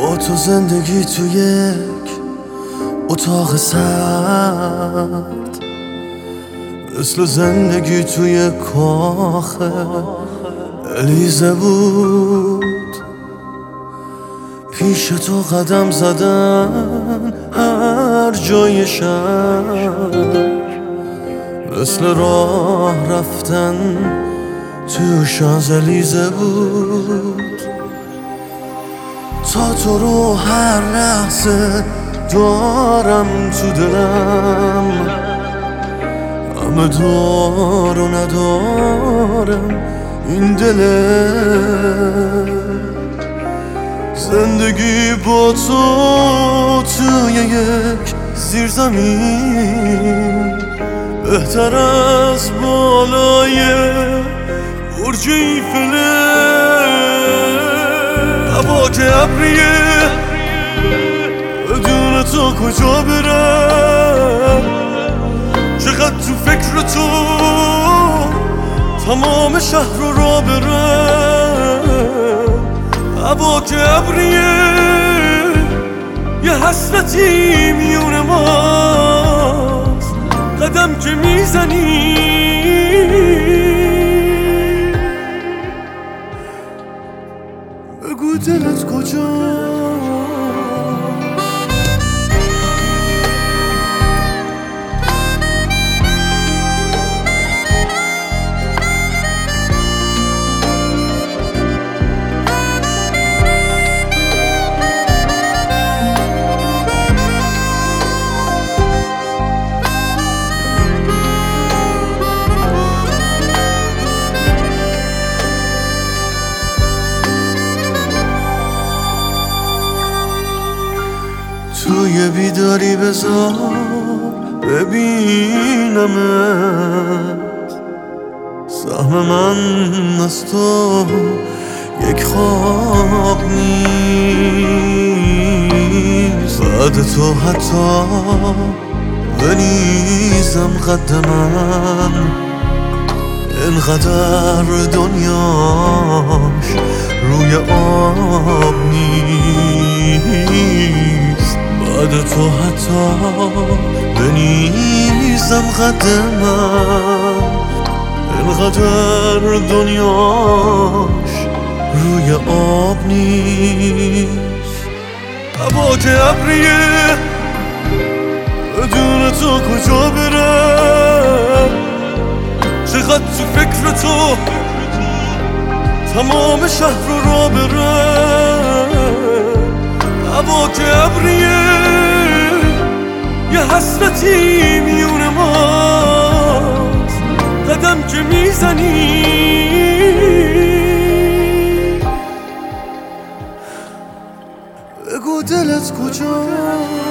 با تو زندگی تو یک اتاق سرد، مثل زندگی توی کاخ الیزه بود. پیش تو قدم زدن هر جای شهر، مثل راه رفتن تو شانزلیزه بود. تا تو رو هر لحظه دارم تو دلم، همه دار و ندارم این دله. زندگی با تو توی یک زیرزمین بهتر از بالای برج ایفله. هوا که ابریه، بدون تو کجا برم؟ چقدر تو فکر تو تمام شهر رو را برم. هوا که ابریه، یه حسرتی میون ماست. قدم که میزنی بگو دلت کجا؟ توی بیداری بذار ببینمت، سهم من از تو یک خواب نیست. بعد تو حتی بنیزم قد من، اینقدر دنیاش روی آب نیست. بعد تو حتی بنیزم قد من، اینقدر دنیاش روی آب نیست. هوا که ابریه، بدون تو کجا برم؟ چقدر تو فکر تو تمام شهر رو را برم. هوا که ابریه، یه حسرتی میون ماست. قدم که میزنی بگو دلت کجا؟